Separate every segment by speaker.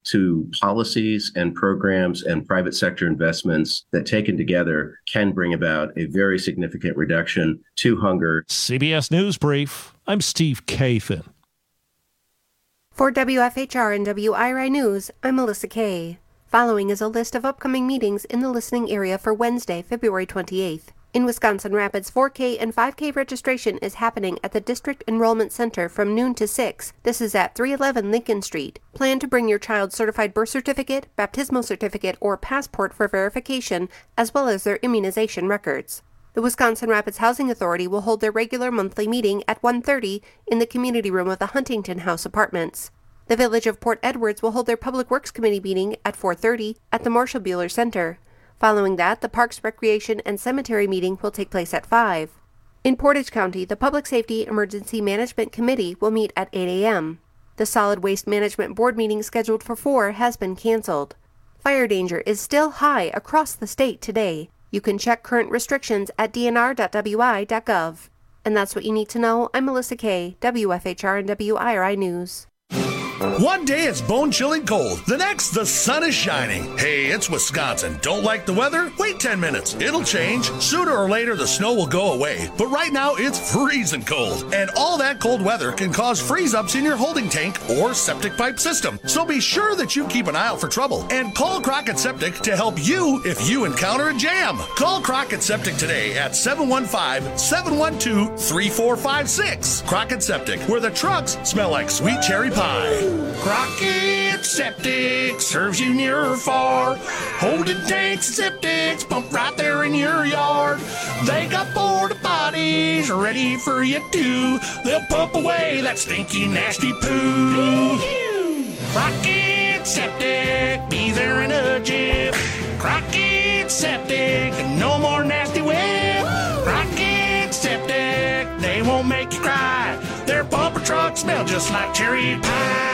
Speaker 1: to policies and programs and private sector investments that taken together can bring about a very significant reduction to hunger.
Speaker 2: CBS News Brief, I'm Steve Kathan.
Speaker 3: For WFHR and WIRI News, I'm Melissa Kay. Following is a list of upcoming meetings in the listening area for Wednesday, February 28th. In Wisconsin Rapids, 4K and 5K registration is happening at the District Enrollment Center from noon to 6. This is at 311 Lincoln Street. Plan to bring your child's certified birth certificate, baptismal certificate, or passport for verification, as well as their immunization records. The Wisconsin Rapids Housing Authority will hold their regular monthly meeting at 1:30 in the community room of the Huntington House Apartments. The Village of Port Edwards will hold their Public Works Committee meeting at 4:30 at the Marshall Buehler Center. Following that, the Parks, Recreation, and Cemetery meeting will take place at 5. In Portage County, the Public Safety Emergency Management Committee will meet at 8 a.m. The Solid Waste Management Board meeting scheduled for 4 has been canceled. Fire danger is still high across the state today. You can check current restrictions at dnr.wi.gov. And that's what you need to know. I'm Melissa Kay, WFHR and WIRI News.
Speaker 4: One day it's bone-chilling cold. The next, the sun is shining. Hey, it's Wisconsin. Don't like the weather? Wait 10 minutes. It'll change. Sooner or later, the snow will go away. But right now, it's freezing cold. And all that cold weather can cause freeze-ups in your holding tank or septic pipe system. So be sure that you keep an eye out for trouble. And call Crockett Septic to help you if you encounter a jam. Call Crockett Septic today at 715-712-3456. Crockett Septic, where the trucks smell like sweet cherry pie. Crockett Septic serves you near or far. Holding tanks and septics pump right there in your yard. They got porta potties ready for you too. They'll pump away that stinky, nasty poo. Crockett Septic, be there in a jiff. Crockett Septic, no more nasty whip. Crockett Septic, they won't make you cry. Their pumper trucks smell just like cherry pie.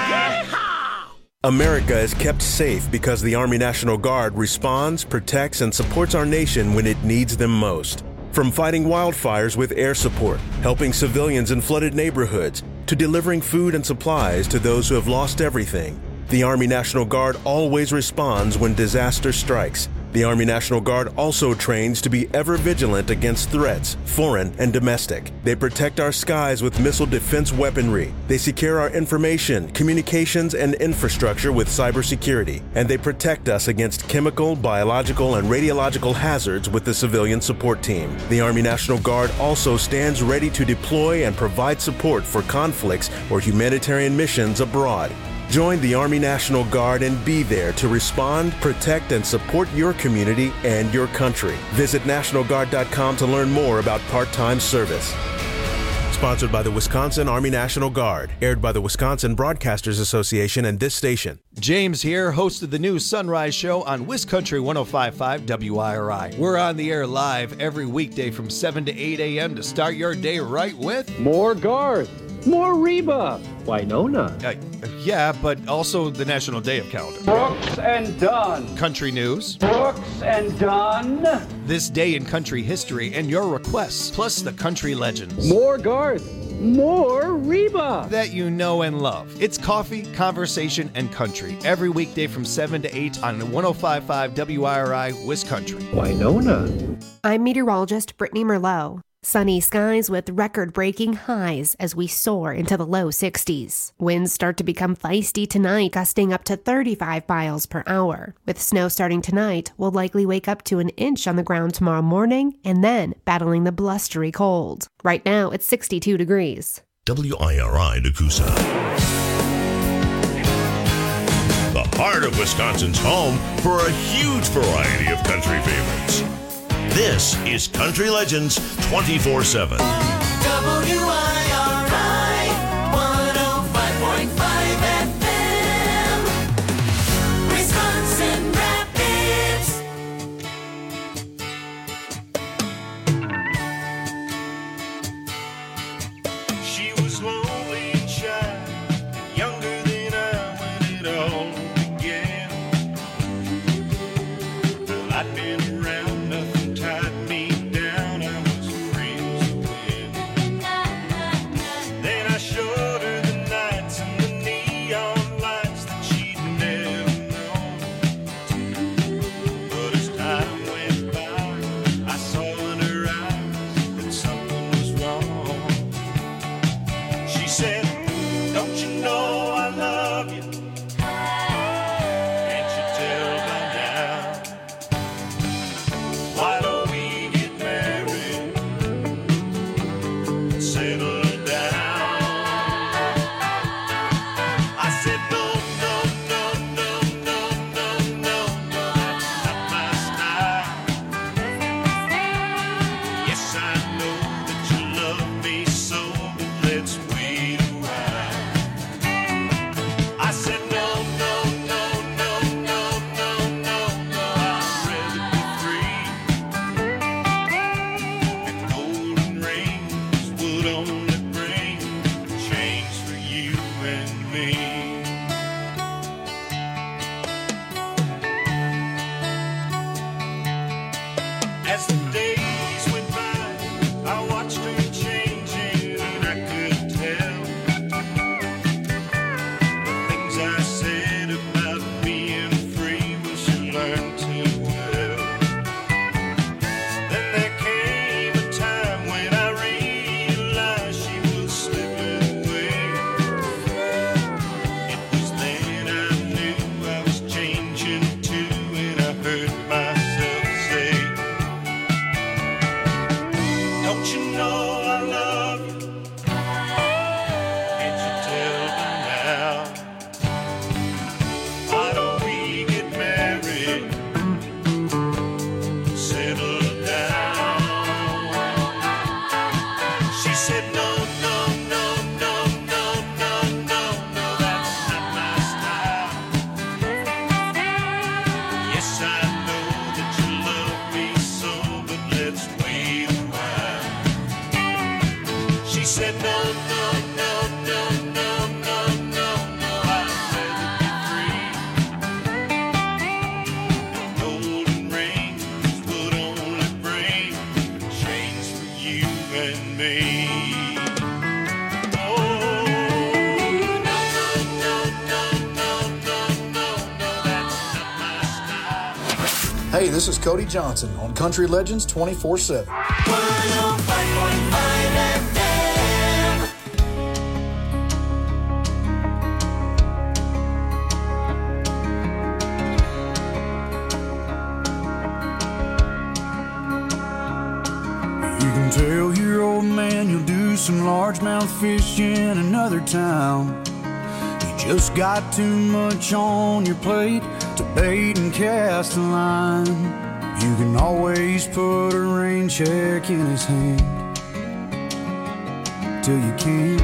Speaker 5: America is kept safe because the Army National Guard responds, protects, and supports our nation when it needs them most. From fighting wildfires with air support, helping civilians in flooded neighborhoods, to delivering food and supplies to those who have lost everything, the Army National Guard always responds when disaster strikes. The Army National Guard also trains to be ever vigilant against threats, foreign and domestic. They protect our skies with missile defense weaponry. They secure our information, communications, and infrastructure with cybersecurity. And they protect us against chemical, biological, and radiological hazards with the civilian support team. The Army National Guard also stands ready to deploy and provide support for conflicts or humanitarian missions abroad. Join the Army National Guard and be there to respond, protect, and support your community and your country. Visit NationalGuard.com to learn more about part-time service. Sponsored by the Wisconsin Army National Guard. Aired by the Wisconsin Broadcasters Association and this station.
Speaker 6: James here, host of the new Sunrise Show on WisCountry 105.5 WIRI. We're on the air live every weekday from 7 to 8 a.m. to start your day right with...
Speaker 7: more Garth. More Reba. Winona.
Speaker 6: Yeah, but also the National Day of Calendar.
Speaker 7: Brooks and Dunn.
Speaker 6: Country news.
Speaker 7: Brooks and Dunn.
Speaker 6: This day in country history and your requests, plus the country legends.
Speaker 7: More Garth. More Reba.
Speaker 6: That you know and love. It's coffee, conversation, and country. Every weekday from 7 to 8 on 105.5 WIRI, WisCountry.
Speaker 7: Winona.
Speaker 3: I'm meteorologist Brittany Merlot. Sunny skies with record-breaking highs as we soar into the low 60s. Winds start to become feisty tonight, gusting up to 35 miles per hour. With snow starting tonight, we'll likely wake up to an inch on the ground tomorrow morning and then battling the blustery cold. Right now, it's 62 degrees.
Speaker 8: WIRI Nakusa. The heart of Wisconsin's home for a huge variety of country favorites. This is Country Legends 24/7.
Speaker 9: WIRI 105.5 FM, Wisconsin Rapids.
Speaker 10: She was lonely and shy, younger than I when it all began. Well, I'd been around, nothing tied me down, I was afraid to win.
Speaker 11: Hey, this is Cody Johnson on Country Legends 24/7.
Speaker 9: 105.5 FM.
Speaker 12: You can tell your old man you'll do some largemouth fish in another town. You just got too much on your plate to bait and cast a line. You can always put a rain check in his hand till you can't.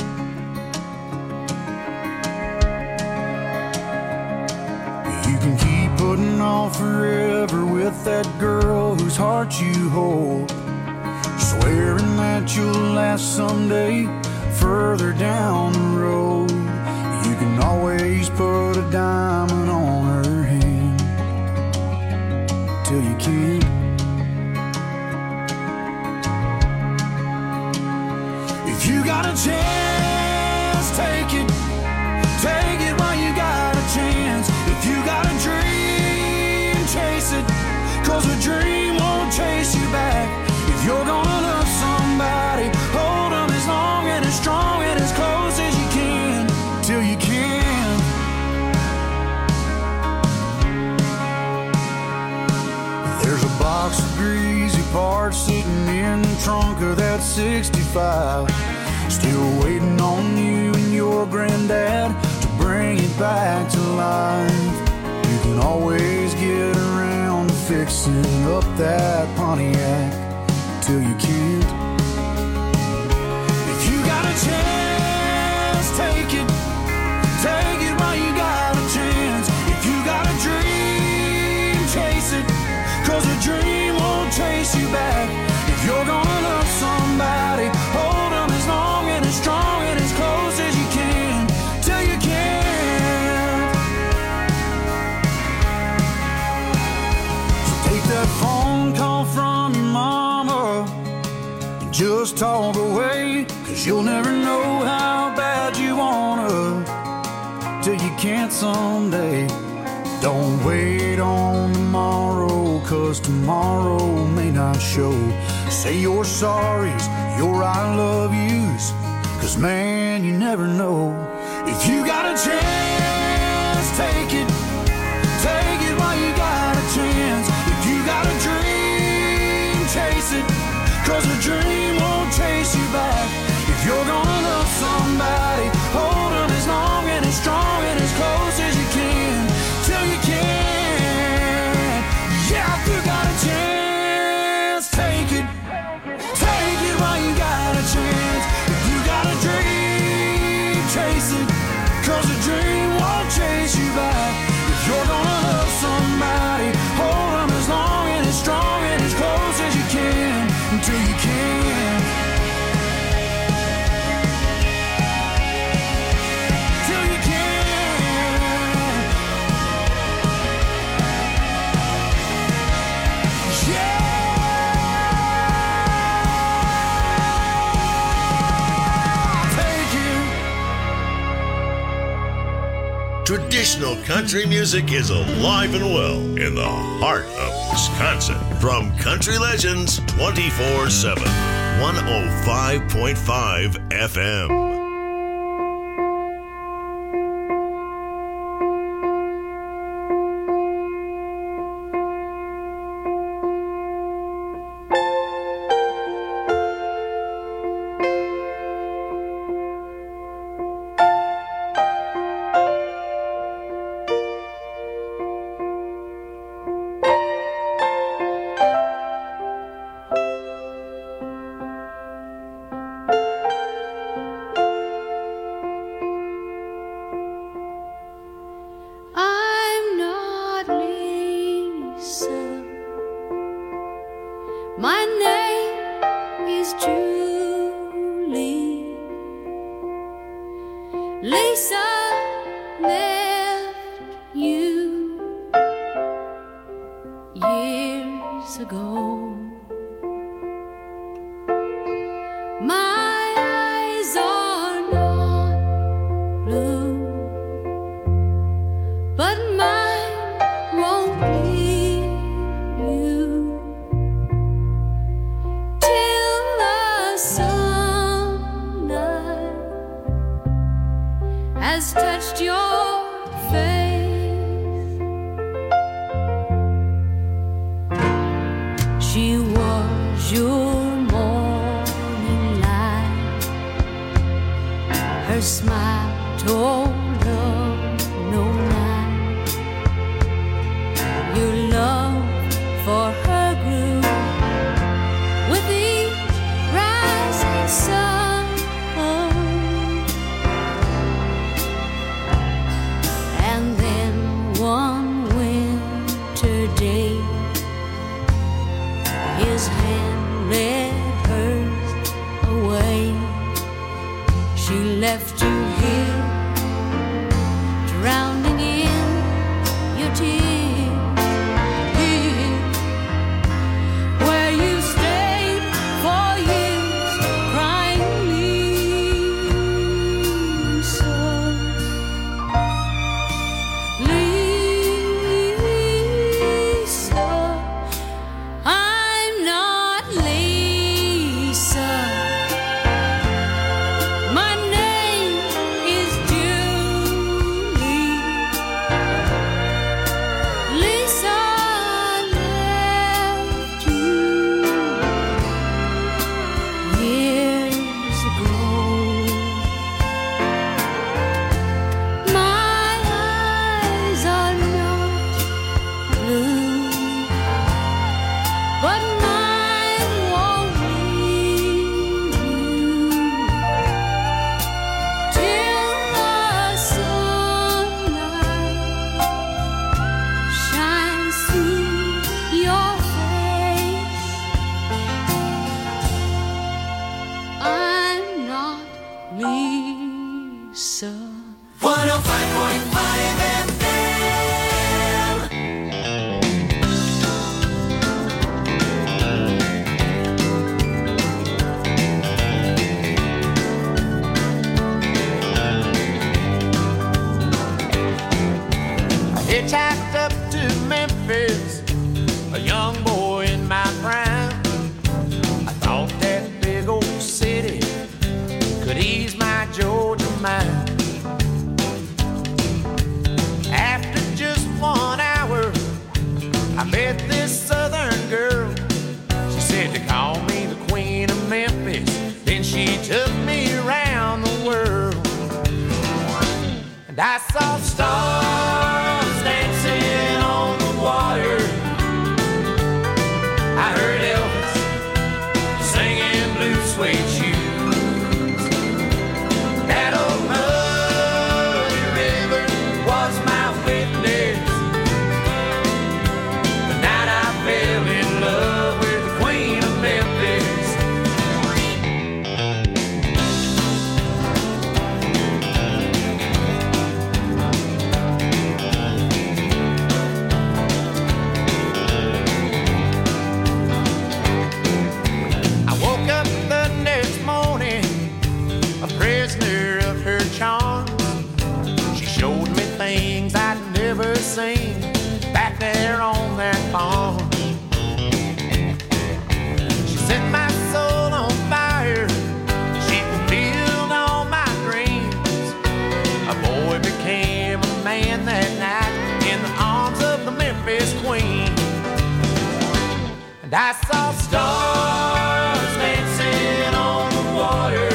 Speaker 12: You can keep putting off forever with that girl whose heart you hold, swearing that you'll last someday further down the road. You can always put a diamond on her hand till you can't. If you got a chance, take it. Take it while you got a chance. If you got a dream, chase it. 'Cause a dream won't chase you back. If you're gonna love somebody, hold them as long and as strong and as close as you can till you can. There's a box of greasy parts sitting in the trunk of that 65, still waiting on you and your granddad to bring it back to life. You can always get around to fixing up that Pontiac till you can't. If you got a chance, take it. Take it while you got a chance. If you got a dream, chase it. 'Cause a dream won't chase you back. If you're gonna love somebody, hold them as long and as strong and as close as you can till you can't. So take that phone call from your mama and just talk away. 'Cause you'll never know how bad you wanna till you can't someday. Don't wait on tomorrow, 'cause tomorrow may not show. Say your sorries, your I love yous, 'cause man, you never know. If you got a chance, take it. Take it while you got a chance. If you got a dream, chase it. 'Cause a dream won't chase you back. If you're gonna love somebody, hold them as long and as strong and as close as you can till you can. Yeah, if you got a chance, take it. Take it while you got a chance. If you got a dream, chase it. 'Cause a dream won't chase you back. If you're gonna love somebody, hold them as long and as strong and as close as you can until you can. Till you can. Yeah. Take it.
Speaker 8: Traditional country music is alive and well in the heart of Wisconsin. From Country Legends 24/7, 105.5 FM.
Speaker 9: I'm not Lisa. My name is Julie. Lisa left you years ago. My eyes are not blue, but mine won't be
Speaker 10: packed up to Memphis, a young boy in my prime. I thought that big old city could ease my Georgia mind. After just 1 hour, I met this southern girl. She said to call me the Queen of Memphis. Then she took me around the world. And I saw stars dancing on the water. I heard Elvis singing Blue Suede Shoes. That old muddy river was my witness. The night I fell in love with the Queen of Memphis. I woke up the next morning, a prisoner of her charms. She showed me things I'd never seen back there on that farm. She set my soul on fire. She fulfilled all my dreams. A boy became a man that night in the arms of the Memphis Queen. And I saw stars dancing on the water.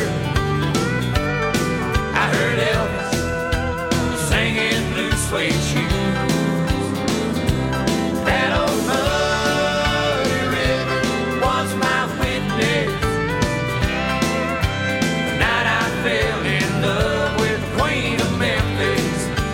Speaker 10: I heard Elvis singing Blue Suede Shoes. That old muddy river was my witness. The night I fell in love with the Queen of Memphis.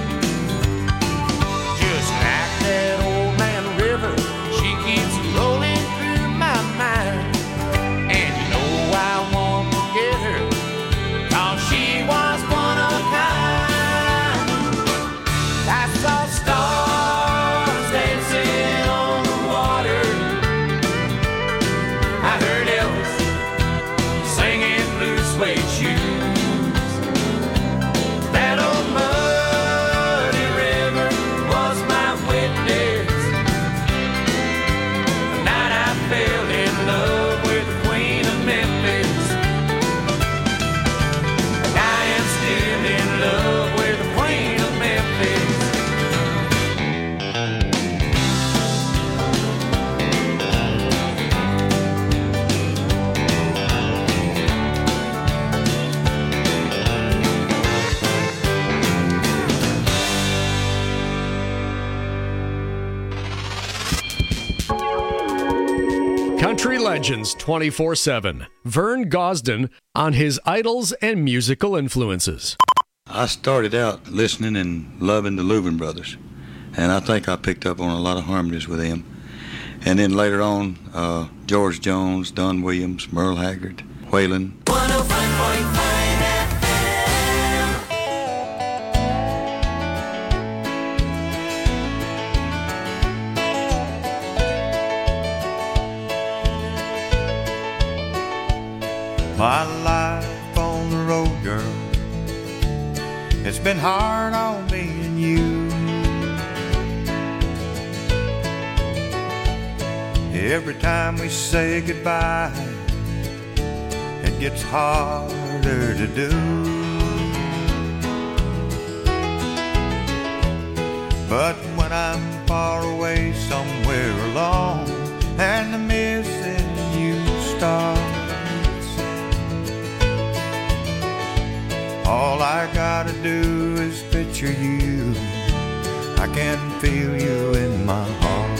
Speaker 10: Just like that old man river, she keeps rolling through my mind. And you know I won't forget her, 'cause she was one of a kind. I saw stars dancing on the water. I heard Elvis singing Blue Suede Shoes. That old muddy river was my witness. The night I fell in love with the Queen of Memphis. And I am still in love with the Queen of Memphis.
Speaker 13: Country Legends 24/7. Vern Gosden on his idols and musical influences.
Speaker 14: I started out listening and loving the Louvin Brothers, and I think I picked up on a lot of harmonies with them. And then later on, George Jones, Don Williams, Merle Haggard, Waylon.
Speaker 10: 105.5 FM.
Speaker 15: My life on the road, girl, it's been hard on me and you. Every time we say goodbye, it gets harder to do. But when I'm far away somewhere alone and the missing you starts, all I gotta do is picture you. I can feel you in my heart.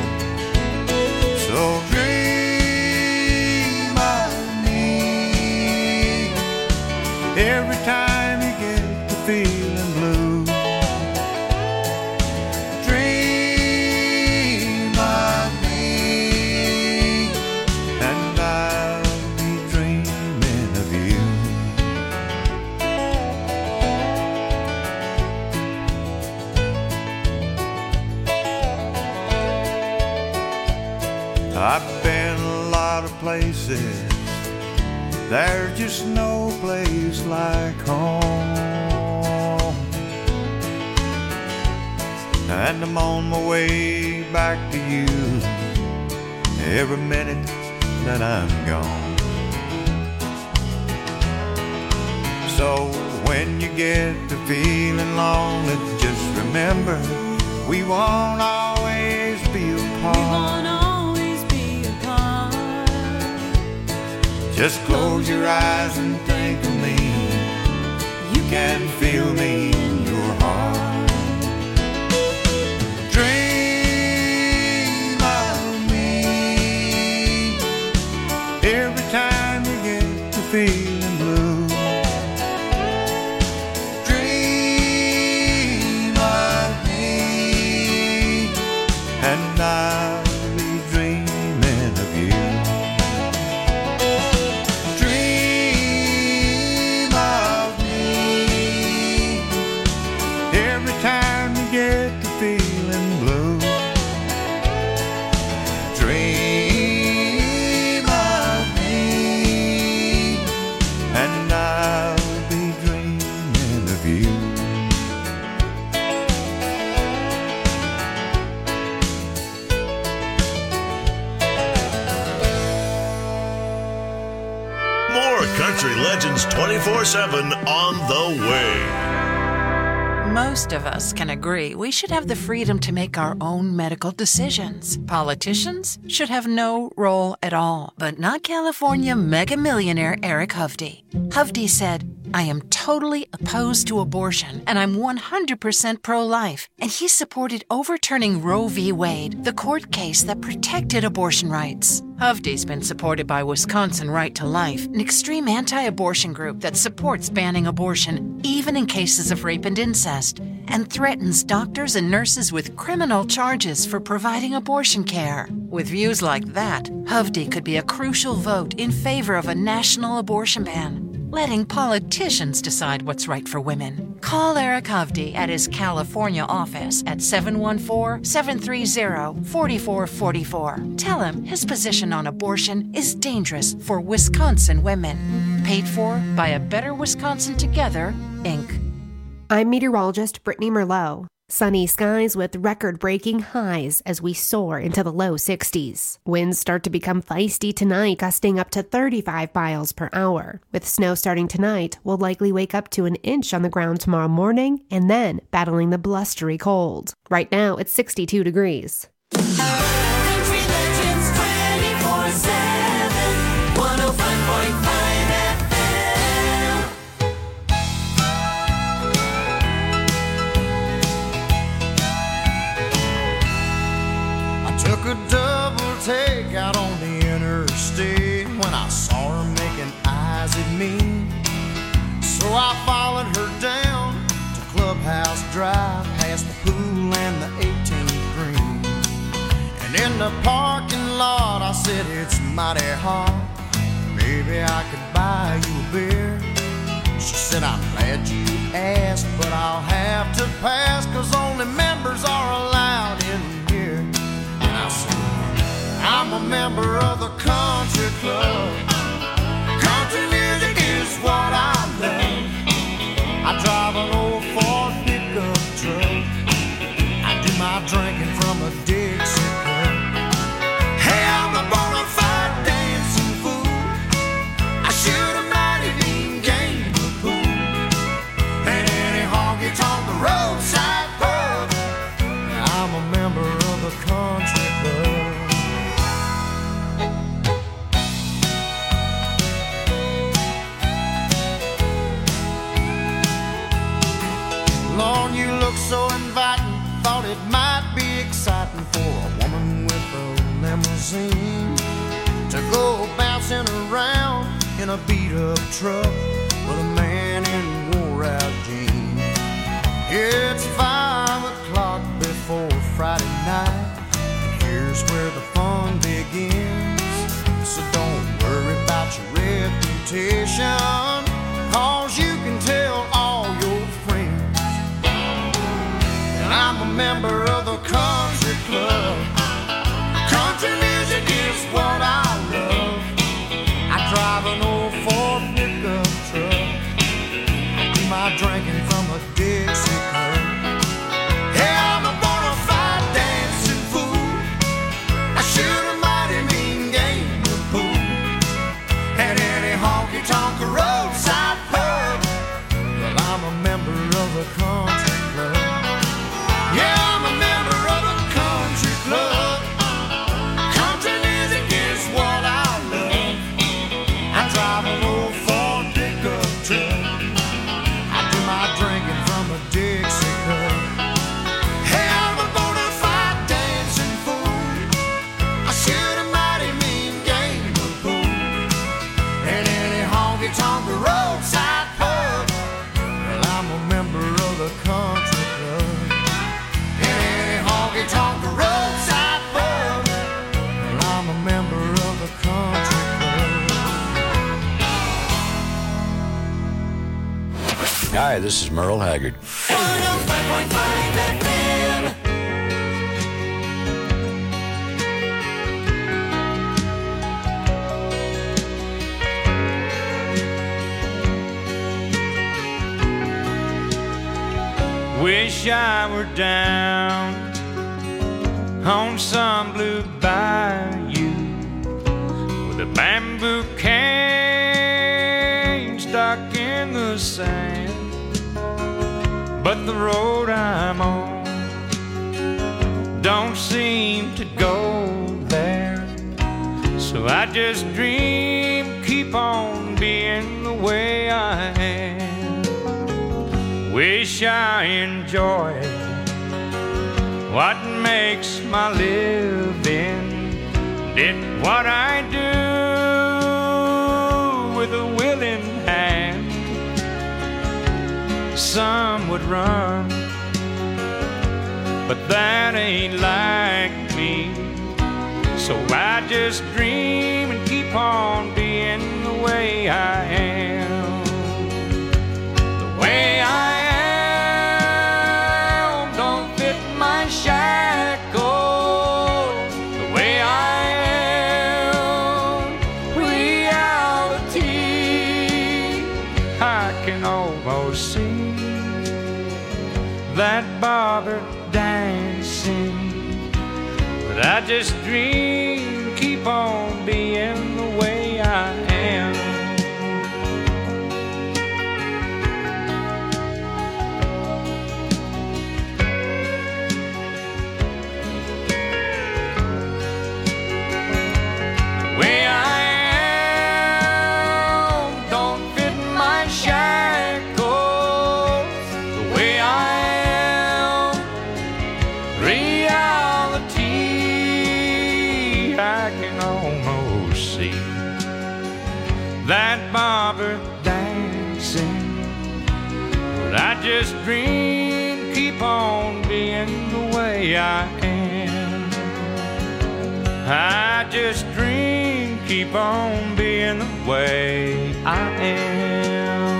Speaker 15: So dream of me every time you get to feeling blue. Dream of me and I'll be dreaming of you. I've been a lot of places, there's just no place like home. and I'm on my way back to you every minute that I'm gone. So when you get to feeling lonely, just remember we won't always be apart.
Speaker 9: We won't always be apart.
Speaker 15: Just close your eyes and think of me. You can feel me in your heart. Dream of me every time you get to feeling blue. Dream of me and I'll be dreaming of you. Dream of me every time you get to feeling blue. Dream of me and I'll be dreaming of you.
Speaker 8: More Country Legends 24/7 on the way.
Speaker 16: Most of us can agree we should have the freedom to make our own medical decisions. Politicians should have no role at all, but not California mega millionaire Eric Hovde. Hovde said, "I am totally opposed to abortion, and I'm 100% pro-life." And he supported overturning Roe v. Wade, the court case that protected abortion rights. Hovde's been supported by Wisconsin Right to Life, an extreme anti-abortion group that supports banning abortion, even in cases of rape and incest, and threatens doctors and nurses with criminal charges for providing abortion care. With views like that, Hovde could be a crucial vote in favor of a national abortion ban, letting politicians decide what's right for women. Call Eric Hovde at his California office at 714-730-4444. Tell him his position on abortion is dangerous for Wisconsin women. Paid for by A Better Wisconsin Together, Inc.
Speaker 3: I'm meteorologist Brittany Merlot. Sunny skies with record-breaking highs as we soar into the low 60s. Winds start to become feisty tonight, gusting up to 35 miles per hour. With snow starting tonight, we'll likely wake up to an inch on the ground tomorrow morning and then battling the blustery cold. Right now, it's 62 degrees.
Speaker 9: Country Legends 24/7, 105.5 FM.
Speaker 12: I took a double take out on the interstate when I saw her making eyes at me. So I followed her down to Clubhouse Drive, past the pool and the 18th green. And in the parking lot I said, "It's mighty hot, maybe I could buy you a beer." She said, "I'm glad you asked, but I'll have to pass, 'cause only members are allowed in here." And I said, "I'm a member of the country club. Country music is what I love. I drive an old Ford pickup truck. I do my drinking from a Dixie cup. Hey, I'm a bona fide dancing fool. I shoot a mighty mean game of pool. And any honky-tonk roadside pub. I'm a member of the country club." Lord, you look so inviting. Thought it might be exciting for a woman with a limousine to go bouncing around in a beat-up truck with a man in wore-out jeans. It's 5 o'clock before Friday night, and here's where the fun begins. So don't worry about your reputation, 'cause you can tell all your friends. And I'm a member of the country club. Country music is what I love. I drive an old Ford pickup truck. I do my drinking from a Dixie cup. Hey, I'm a bona
Speaker 17: Hi, this is Merle Haggard.
Speaker 9: 105.5 FM.
Speaker 10: Wish I were down on some blue bayou with a bamboo cane stuck in the sand. But the road I'm on don't seem to go there. So I just dream, keep on being the way I am. Wish I enjoyed what makes my living, did what I do with a willing hand. Some would run, but that ain't like me. So I just dream and keep on being the way I am. The way I am don't fit my shackles. The way I am, reality. I can almost see that barber dancing, but I just dream, keep on being the way I am. The way I am don't fit my shackles. The way I am, reality. I can almost see that barber dancing, but I just dream, keep on being the way I am. I just dream, keep on being the way I am.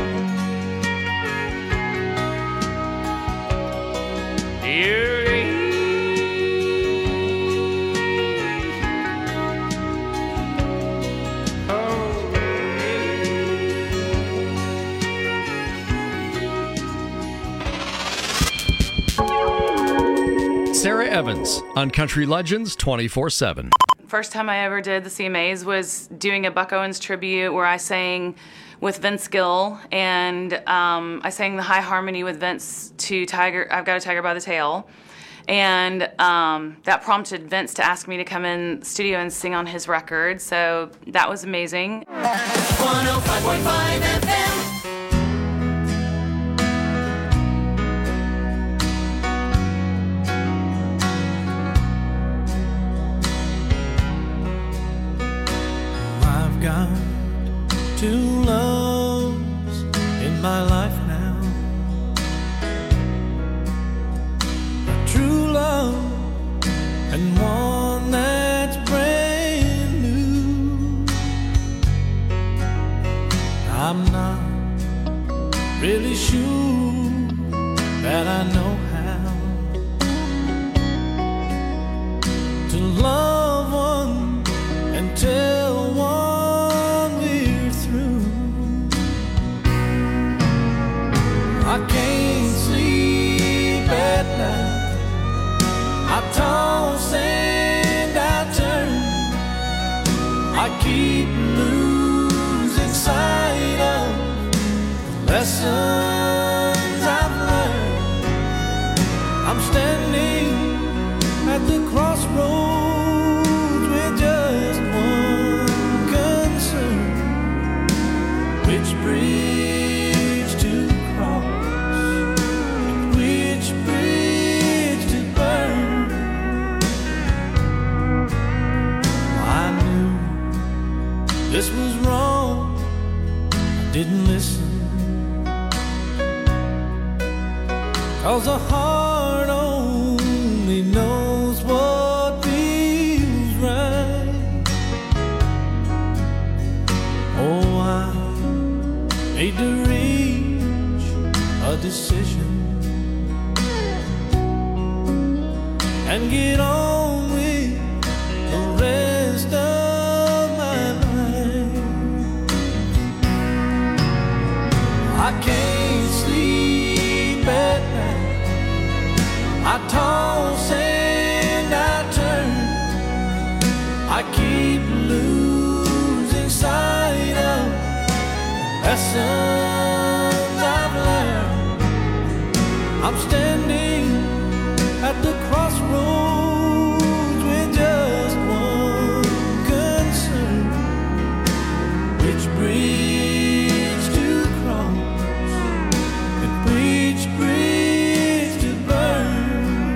Speaker 13: Sarah Evans on Country Legends 24/7.
Speaker 18: First time I ever did the CMAs was doing a Buck Owens tribute where I sang with Vince Gill, and I sang the high harmony with Vince to Tiger. I've Got a Tiger by the Tail. And that prompted Vince to ask me to come in the studio and sing on his record. So that was amazing.
Speaker 9: 105.5 FM.
Speaker 19: I've got two loves in my life now. A true love and one that's brand new. I'm not really sure that I know how to love one and tell one we're through. I can't sleep at night. I toss and I turn. I keep losing sight of the lessons I've learned. I'm standing at the crossroads with just one concern: which bridge to cross and which bridge to burn. I knew this was wrong, I didn't listen, 'cause a heart only knows what feels right. Oh, I hate to reach and get on with the rest of my life. I can't sleep at night. I toss and I turn. I keep losing sight of lessons I've learned. I'm standing at the crossroads with just one concern: which bridge to cross and which bridge to burn.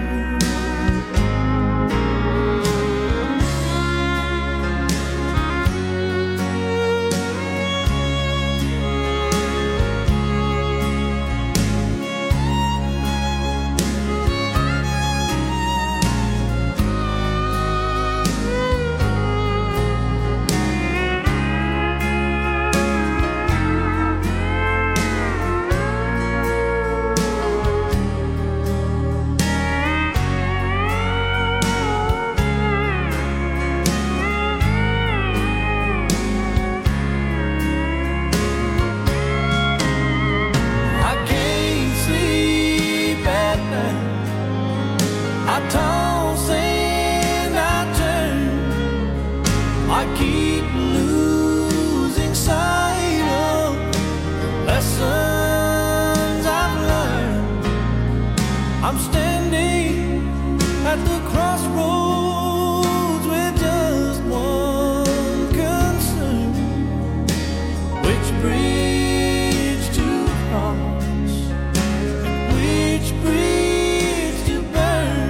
Speaker 19: I toss and I turn. I keep losing sight of the lessons I've learned. I'm standing at the crossroads with just one concern: which bridge to cross and which bridge to burn.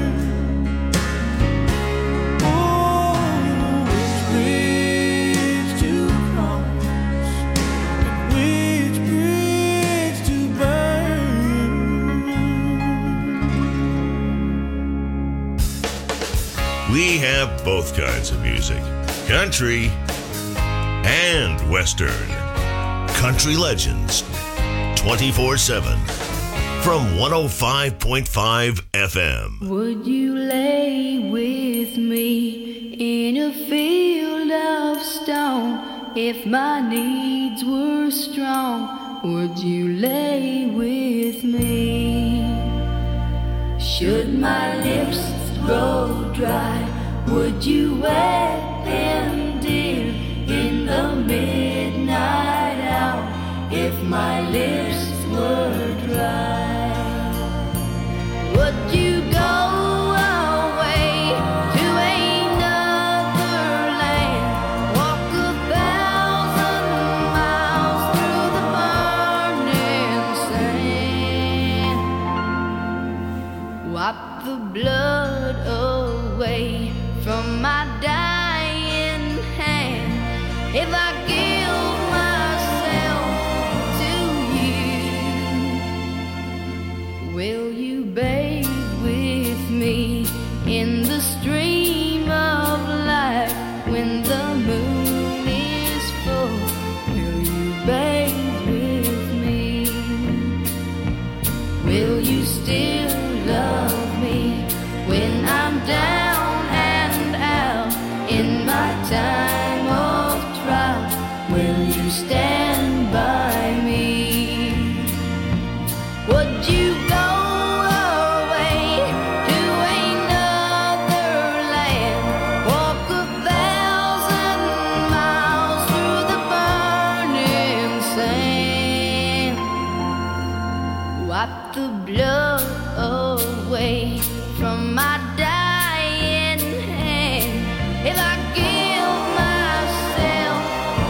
Speaker 8: We have both kinds of music, country and Western. Country Legends, 24/7, from 105.5 FM.
Speaker 17: Would you lay with me in a field of stone? If my needs were strong, would you lay with me? Should my lips grow dry, would you wet them, dear, in the midnight hour? If my lips were dry, would you go away to another land, walk 1,000 miles through the burning sand, wipe the blood away from my dying hand? If I give myself to you, will you bathe with me in the stream of light when the moon is full? Will you bathe with me? Will you still love me when I'm down and out in my time of trial? Will you stand by me? Would you go away to another land, walk 1,000 miles through the burning sand, wipe the blood away from my dying hand? If I give myself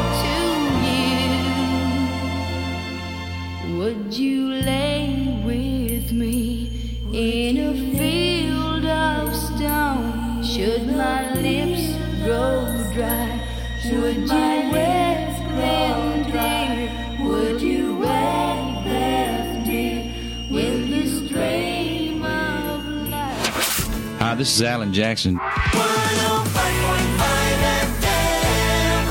Speaker 17: to you, would you lay with me in a field of stone? Should my lips grow dry, would you wet them, dear? Would you wet them, dear, in the stream of life?
Speaker 20: Hi, this is Alan Jackson.
Speaker 9: 105.5 FM.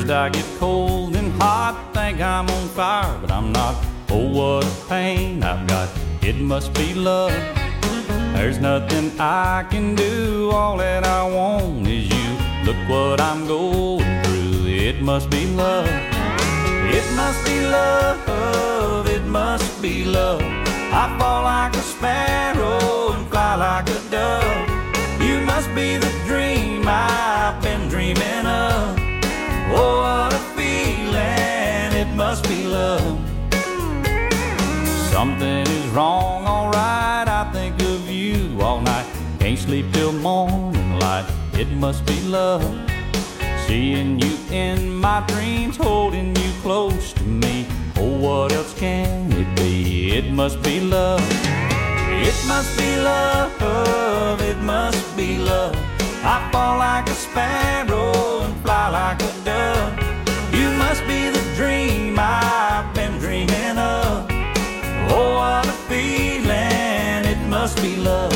Speaker 21: First I get cold and hot, think I'm on fire, but I'm not. Oh, what a pain I've got, it must be love. There's nothing I can do, all that I want is you. Look what I'm going through, it must be love. It must be love, it must be love. I fall like a sparrow and fly like a dove. You must be the dream I've been dreaming of. Oh, what a feeling, it must be love. Something is wrong, alright, I think of you all night. Can't sleep till morning light, it must be love. Seeing you in my dreams, holding you close to me. Oh, what else can it be? It must be love. It must be love, it must be love. I fall like a sparrow and fly like a dove. You must be the dream I've been dreaming of. Oh, what a feeling, it must be love.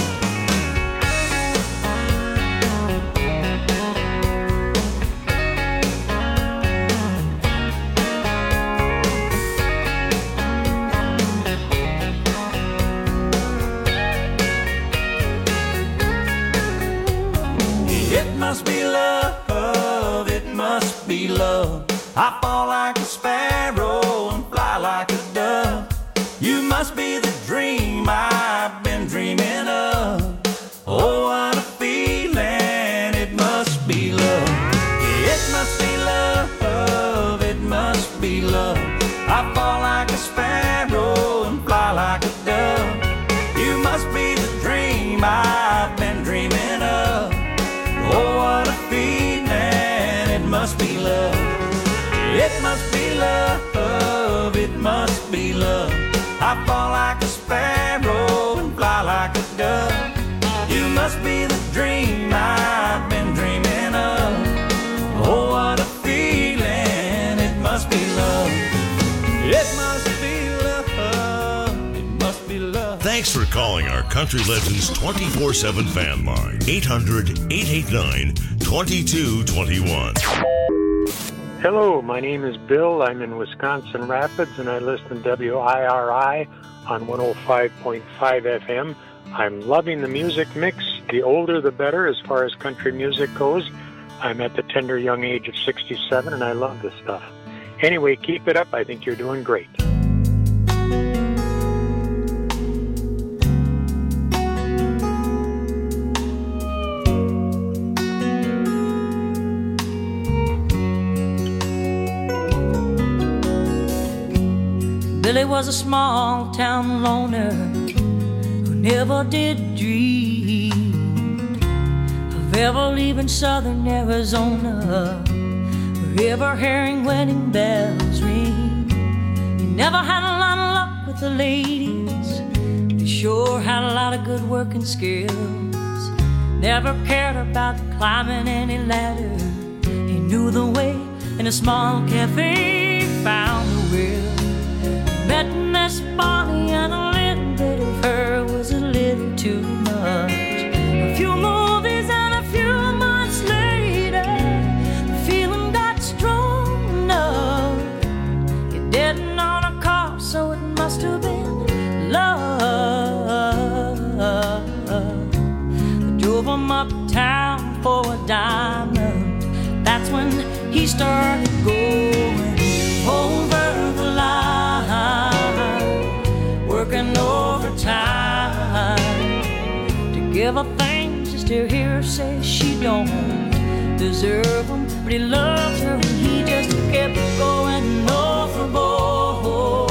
Speaker 21: It must be love, it must be love. I fall like a sparrow and fly like a dove. You must be the dream I've been dreaming of. Oh, what a feeling, it must be love. It must be love, it must be love. I fall like a sparrow and fly like a dove. You must be the dream I've been dreaming of. Oh, what a feeling, it must be love. It must be love, it must be love. I fall like a sparrow and fly like a dove. You must be the dream I've been dreaming of. Oh, what a feeling, it must be love. It must be love, it must be love.
Speaker 8: Thanks for calling our Country Legends 24/7 fan line. 800-889-2221.
Speaker 22: Hello, my name is Bill. I'm in Wisconsin Rapids, and I listen to WIRI on 105.5 FM. I'm loving the music mix. The older, the better as far as country music goes. I'm at the tender young age of 67, and I love this stuff. Anyway, keep it up. I think you're doing great.
Speaker 17: Billy was a small town loner who never did dream of ever leaving southern Arizona or ever hearing wedding bells ring. He never had a lot of luck with the ladies, but he sure had a lot of good working skills. Never cared about climbing any ladder. He knew the way in a small cafe, found the will. Met Miss Bonnie and a little bit of her was a little too much. A few movies and a few months later, the feeling got strong enough. He didn't own a car, so it must have been love. I drove him uptown for a diamond. That's when he started going over the line, working overtime to give her things just to hear her say she don't deserve them, but he loved her and he just kept going overboard,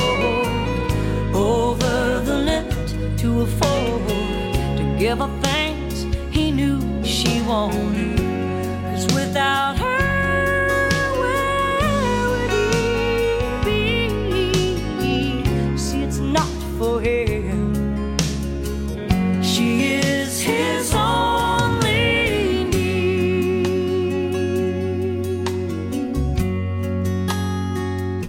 Speaker 17: over the limit to afford to give her things he knew she wanted. 'Cause without her, for him, she is his only need.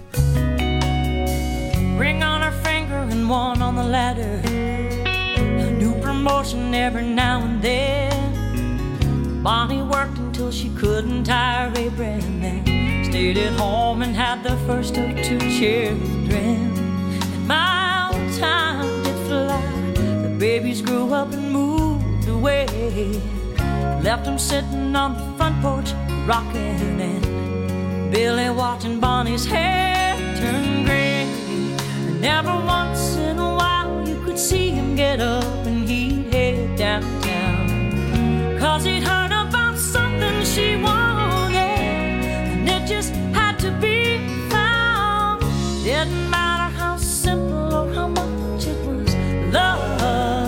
Speaker 17: Ring on her finger and one on the ladder, a new promotion every now and then. Bonnie worked until she couldn't tire a breath, and then
Speaker 1: stayed at home and had the first of 2 children. And my old time did fly. The babies grew up and moved away. Left them sitting on the front porch, rocking, and Billy watching Bonnie's hair turn gray. And every once in a while you could see him get up and he'd head downtown. 'Cause he'd heard about something she wanted, and it just had to be found. Didn't matter how simple or how much it was love.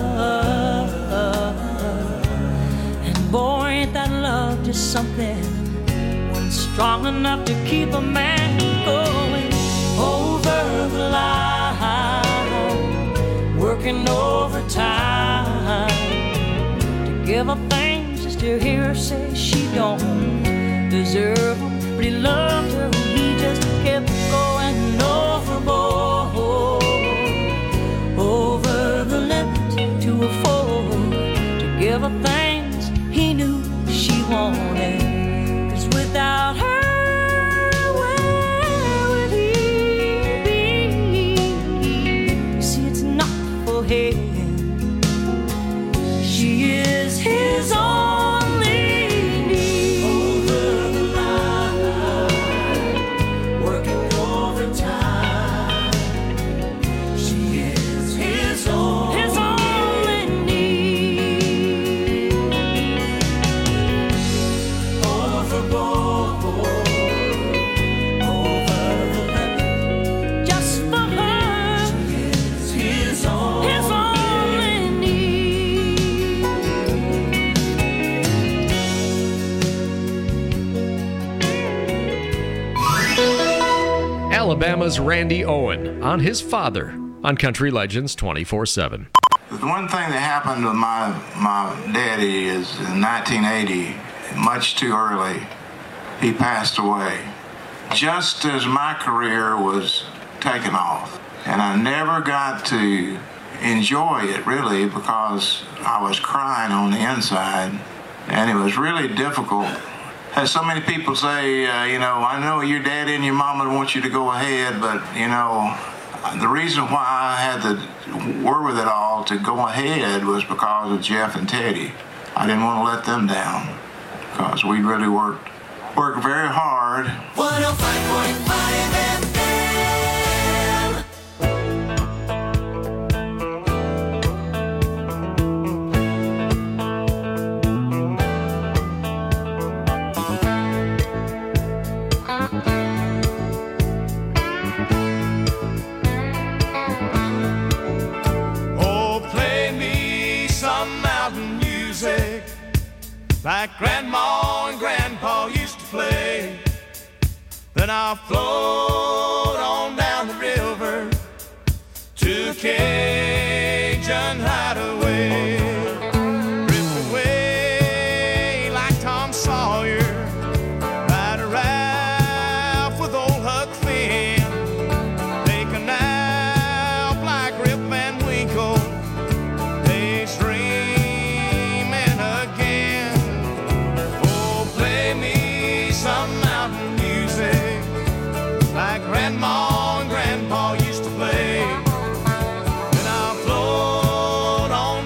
Speaker 1: And boy, ain't that love just something when strong enough to keep a man going over the line, working overtime to give her things just to hear her say she don't deserve them. But he loved her and he just kept going overboard, over the limit to afford to give her things he knew she wanted. 'Cause without her, where would he be? You see, it's not for him. She is his only need. Over the line, working overtime. She is his only need. Overboard, over the limit, just for her. She is his only need.
Speaker 13: Alabama's Randy Owen on his father on Country Legends 24/7.
Speaker 2: The one thing that happened to my daddy is in 1980, much too early, he passed away. Just as my career was taking off. And I never got to enjoy it really because I was crying on the inside. And it was really difficult. As so many people say, I know your daddy and your mama want you to go ahead, but, the reason why I had the wherewithal to go ahead was because of Jeff and Teddy. I didn't want to let them down because we really worked very hard.
Speaker 9: 105.5 FM.
Speaker 10: Oh, play me some mountain music like Grandma and Grandpa used to play. Then I'll float on down the river to Cajun Hideaway. Drift away like Tom Sawyer, ride a raft with old Huck Finn, take a nap like Rip Van Winkle, daydreaming again. Oh, play me some mountain music like Grandma and Grandpa used to play. Then I'll float on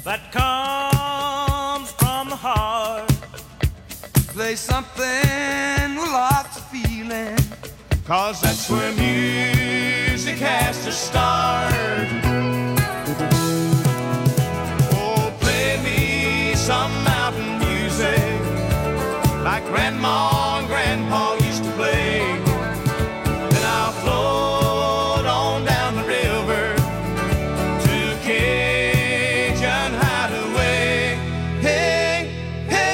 Speaker 19: that comes from the heart.
Speaker 4: Play something with lots of feeling,
Speaker 19: 'cause that's where music has to start. Oh, play me some mountain music like Grandma and Grandpa used to play. Then I'll float on down the river to Cajun Hideaway. Hey, hey.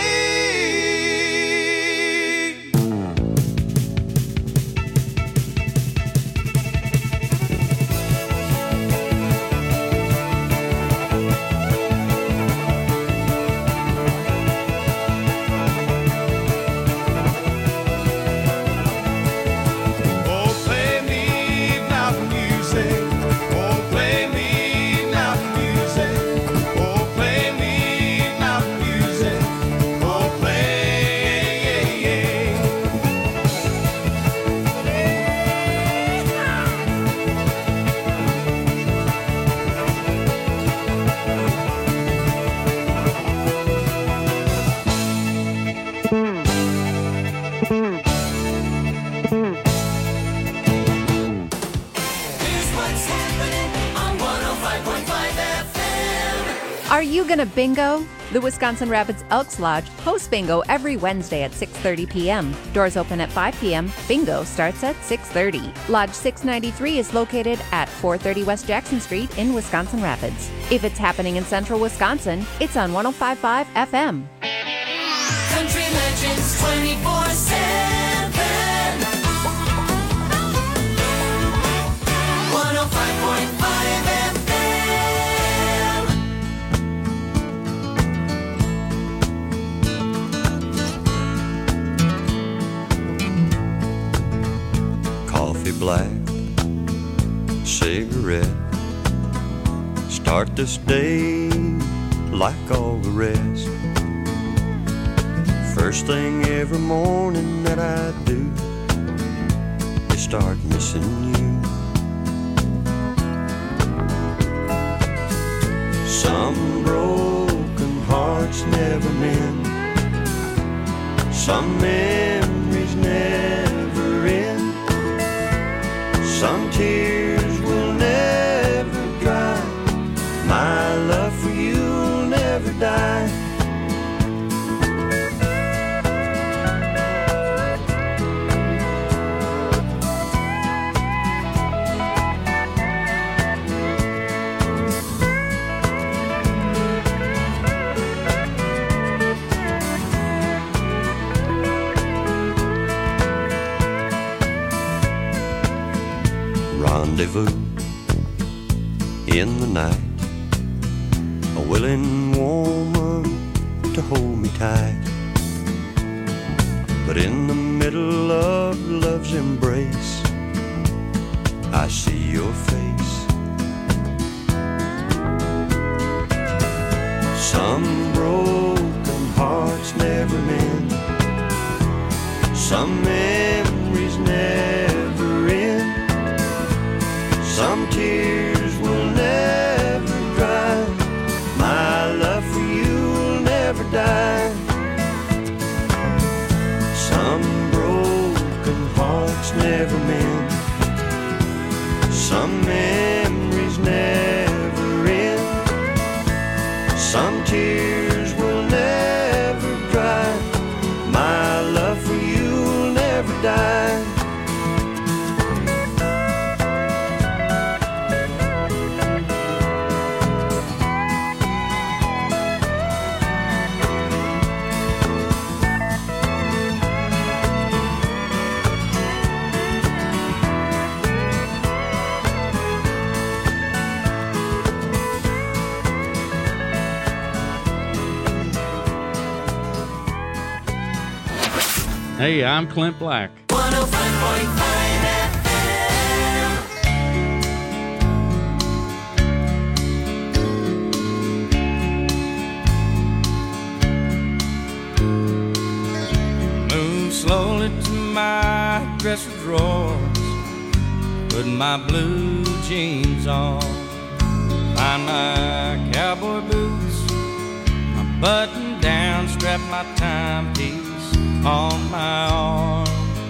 Speaker 5: Are you gonna bingo? The Wisconsin Rapids Elks Lodge hosts bingo every Wednesday at 6:30 p.m. Doors open at 5 p.m. Bingo starts at 6:30. Lodge 693 is located at 430 West Jackson Street in Wisconsin Rapids. If it's happening in central Wisconsin, it's on 105.5 FM.
Speaker 9: Country Legends 24/7. 105.5 FM.
Speaker 23: Coffee black, cigarette. Start this day like all the rest. First thing every morning that I do is start missing you. Some broken hearts never mend. Some memories never end. Some tears will never dry. My love for you will never die. Rendezvous in the night, a willing woman to hold me tight. But in the middle of love's embrace, I see your face. Some broken hearts never mend. Some memories never end. Some tears will never dry. My love for you will never die. Some broken hearts never mend. Some memories never end. Some tears will never dry. My love for you will never die.
Speaker 24: Hey, I'm Clint Black.
Speaker 9: 105.5 FM.
Speaker 19: Move slowly to my dresser drawers, put my blue jeans on, find my cowboy boots,
Speaker 21: button down, strap my timepiece on my arm,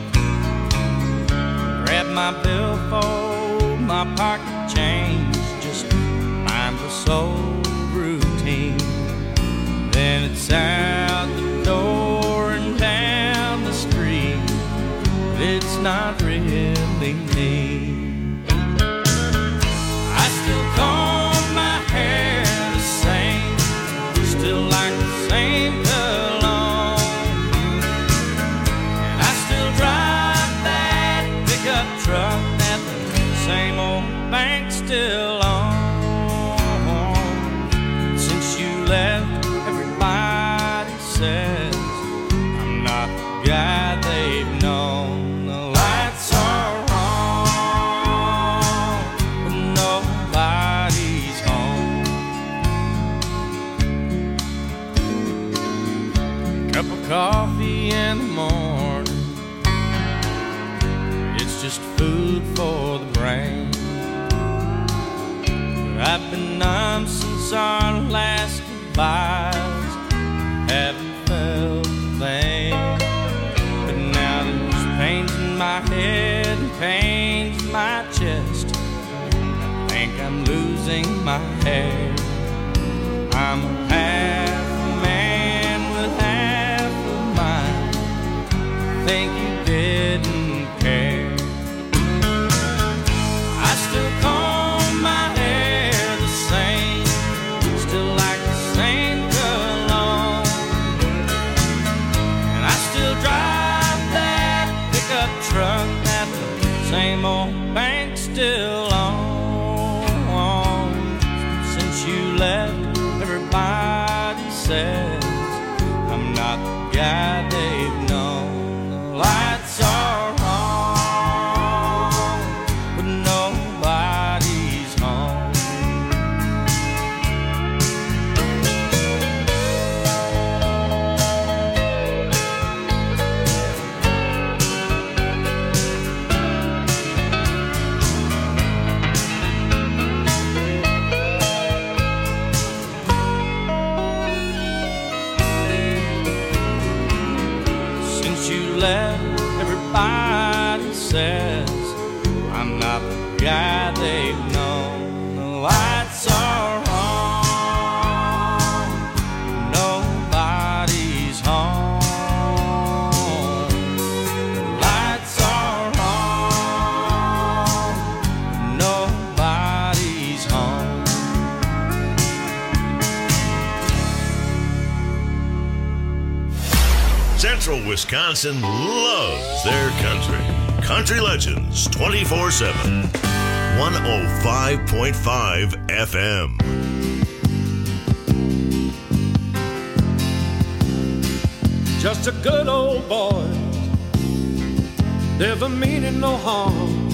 Speaker 21: grab my billfold, my pocket change, just mindless old routine. Then it's out the door and down the street, but it's not really me. I still comb my hair the same, still like the same cologne, and I still drive that pickup truck that the same old bank still owns. Since you left, everybody says I'm not the guy they've known. The lights are on, but nobody's home. Cup of coffee in the morning, it's just food for the brain. I've been numb since our last goodbyes, haven't felt a thing. But now there's pains in my head and pains in my chest. I think I'm losing my hair. I'm a half man with half of mine. I think you didn't care. I still comb my hair the same, still like the same cologne, and I still drive that pickup truck that the same old bank still owns. Since you left, everybody says I'm not the guy they've known. The lights are on, but nobody's home. Since you left, everybody says I'm not the guy they've known. The lights are on, nobody's home. The lights are on, nobody's home.
Speaker 8: Central Wisconsin loves their country. Country Legends 24/7. 105.5 FM.
Speaker 19: Just a good old boy, never meaning no harm.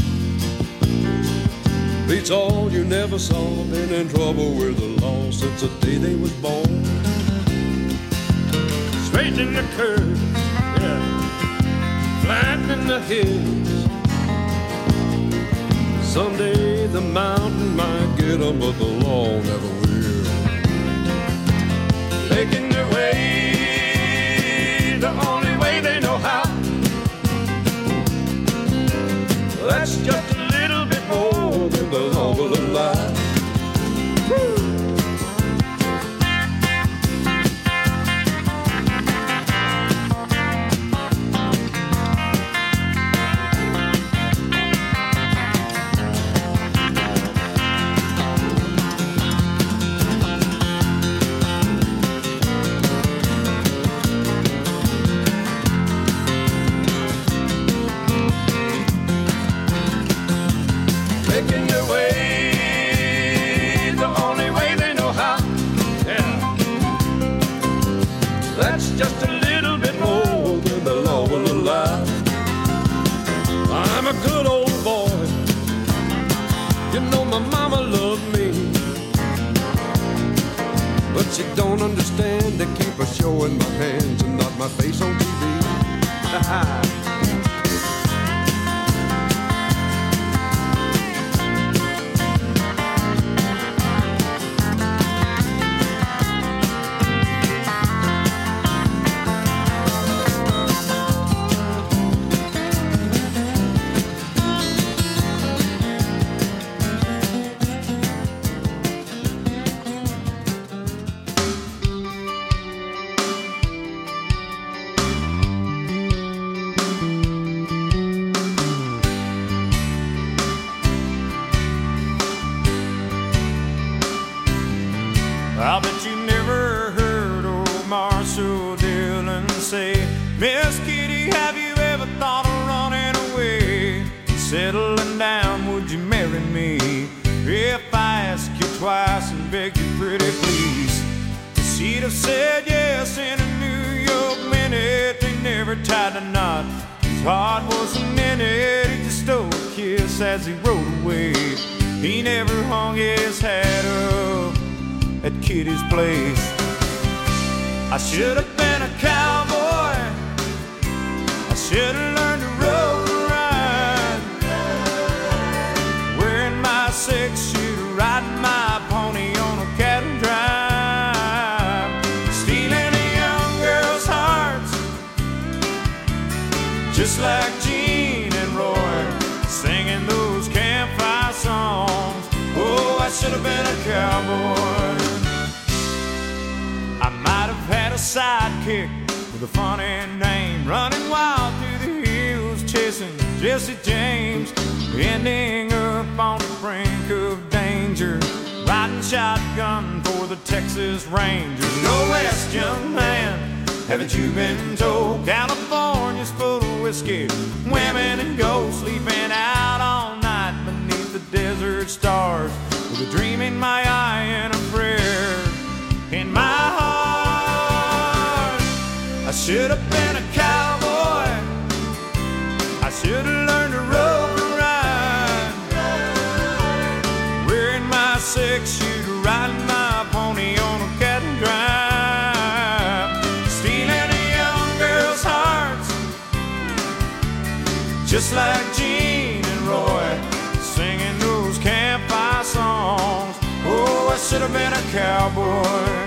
Speaker 19: Beats all you never saw, been in trouble with the law since the day they was born. Straightening the curves, yeah, flattening the hills. Someday the mountain might get them, but the law never will. Making their way the only way they know how. That's just a little bit more than the law will allow. Making their way the only way they know how. Yeah. That's just a little bit more than the law will allow. I'm a good old boy. You know my mama loved me, but she don't understand. They keep her showing my hands and not my face on TV.
Speaker 23: settling down, would you marry me? If I ask you twice and beg you pretty please, she'd have said yes in a New York minute. They never tied a knot, his heart was a minute. He just stole a kiss as he rode away. He never hung his hat up at Kitty's place. I should have been a cowboy, I should have learned to rope and ride, wearing my six-shooter, riding my pony on a cattle drive, stealing a young girl's hearts, just like Gene and Roy, singing those campfire songs. Oh, I should have been a cowboy. I might have had a sidekick with a funny name, running wild through the hills, chasing Jesse James, ending up on the brink of danger, riding shotgun for the Texas Rangers. Go west, young man, haven't you been told? California's full of whiskey, women and gold, sleeping out all night beneath the desert stars, with a dream in my eye and a prayer in my heart. I should have been a cowboy, I should have learned to rope and ride, wearing my six-shooter, riding my pony on a cattle drive, stealing a young girl's hearts, just like Gene and Roy, singing those campfire songs. Oh, I should have been a cowboy.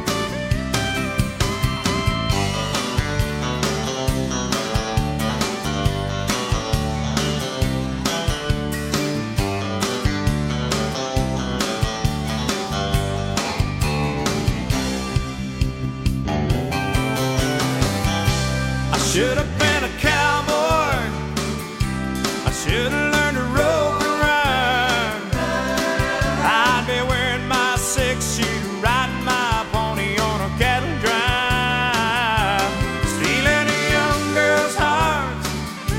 Speaker 23: I should have been a cowboy, I should have learned to rope and ride, I'd be wearing my six-shooter, riding my pony on a cattle drive, stealing a young girl's hearts,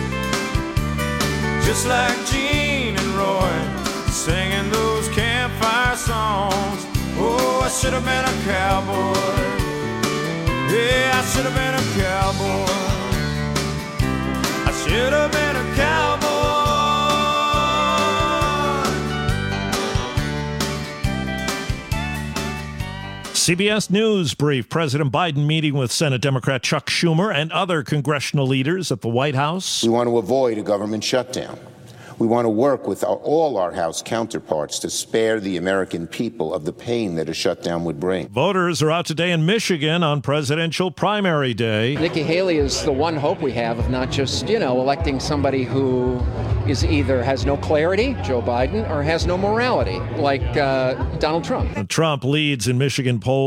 Speaker 23: just like Gene and Roy, singing those campfire songs. Oh, I should have been a cowboy. Yeah, I should have been a cowboy. I should have been a cowboy.
Speaker 6: CBS News brief. President Biden meeting with Senate Democrat Chuck Schumer and other congressional leaders at the White House.
Speaker 7: We want to avoid a government shutdown. We want to work with all our House counterparts to spare the American people of the pain that a shutdown would bring.
Speaker 6: Voters are out today in Michigan on presidential primary day.
Speaker 11: Nikki Haley is the one hope we have of not just, electing somebody who is either has no clarity, Joe Biden, or has no morality, like Donald Trump.
Speaker 6: Trump leads in Michigan polls.